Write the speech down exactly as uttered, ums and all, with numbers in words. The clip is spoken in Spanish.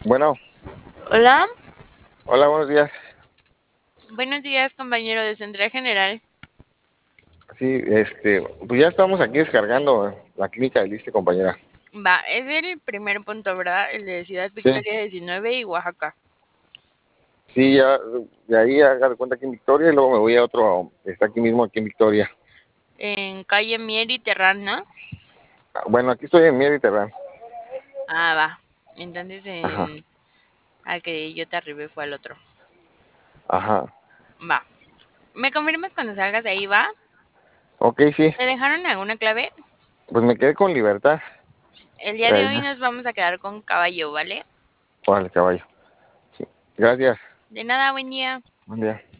Bueno, Hola, hola, buenos días. buenos días, compañero de Central General. Sí, este, pues ya estamos aquí descargando la clínica del ISSSTE, compañera. Va, es el primer punto, ¿verdad? El de Ciudad Sí, Victoria diecinueve y Oaxaca. sí, ya, de ahí haga de cuenta aquí en Victoria y luego me voy a otro, está aquí mismo, aquí en Victoria. En calle Mier y Terrana. Ah, bueno, aquí estoy en Mier y Terrán. Ah, va. Entonces, Ajá, en... al que yo te arribé fue al otro. ajá. Va. ¿Me confirmas cuando salgas de ahí, va? Ok, sí, ¿Te dejaron alguna clave? pues me quedé con libertad. El día de hoy Allá. nos vamos a quedar con caballo, ¿vale? Órale, caballo. Sí, gracias. De nada, buen día. Buen día.